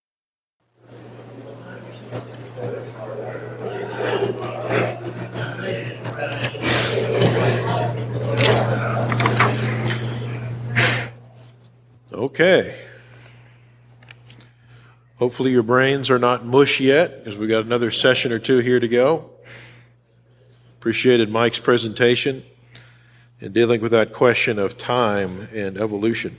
Okay. Hopefully your brains are not mush yet, because we've got another session or two here to go. Appreciated Mike's presentation in dealing with that question of time and evolution.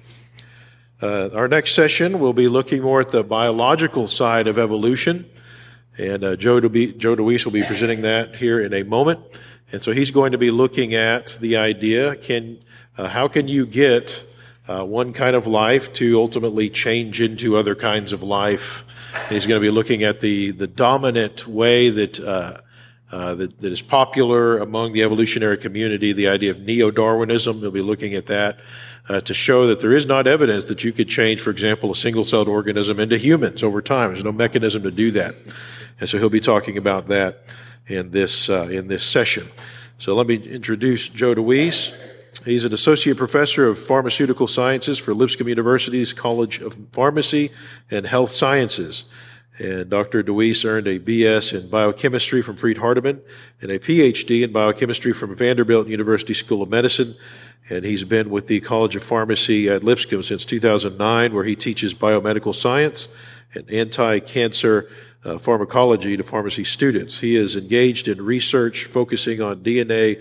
Uh, our next session, we'll be looking more at the biological side of evolution, and uh, Joe, De- Joe DeWeese will be presenting that here in a moment. And so he's going to be looking at the idea, can uh, how can you get uh, one kind of life to ultimately change into other kinds of life? And he's going to be looking at the, the dominant way that uh, Uh, that, that is popular among the evolutionary community, the idea of neo-Darwinism. We'll be looking at that uh, to show that there is not evidence that you could change, for example, a single-celled organism into humans over time. There's no mechanism to do that. And so he'll be talking about that in this, uh, in this session. So let me introduce Joe DeWeese. He's an associate professor of pharmaceutical sciences for Lipscomb University's College of Pharmacy and Health Sciences. And Doctor DeWeese earned a B S in biochemistry from Freed-Hardeman and a P H D in biochemistry from Vanderbilt University School of Medicine. And he's been with the College of Pharmacy at Lipscomb since two thousand nine, where he teaches biomedical science and anti-cancer uh, pharmacology to pharmacy students. He is engaged in research focusing on D N A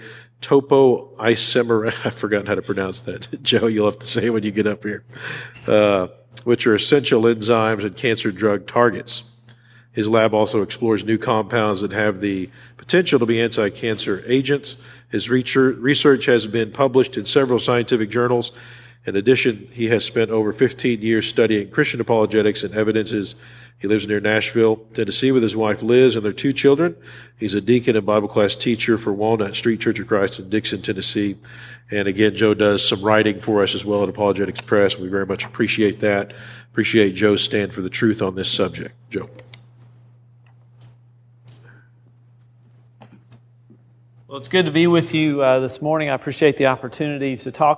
topoisomer, I've forgotten how to pronounce that. Joe, you'll have to say it when you get up here. Uh, which are essential enzymes and cancer drug targets. His lab also explores new compounds that have the potential to be anti-cancer agents. His research has been published in several scientific journals. In addition, he has spent over fifteen years studying Christian apologetics and evidences. He lives near Nashville, Tennessee with his wife Liz and their two children. He's a deacon and Bible class teacher for Walnut Street Church of Christ in Dixon, Tennessee. And again, Joe does some writing for us as well at Apologetics Press. We very much appreciate that. Appreciate Joe's stand for the truth on this subject. Joe. Well, it's good to be with you uh, this morning. I appreciate the opportunity to talk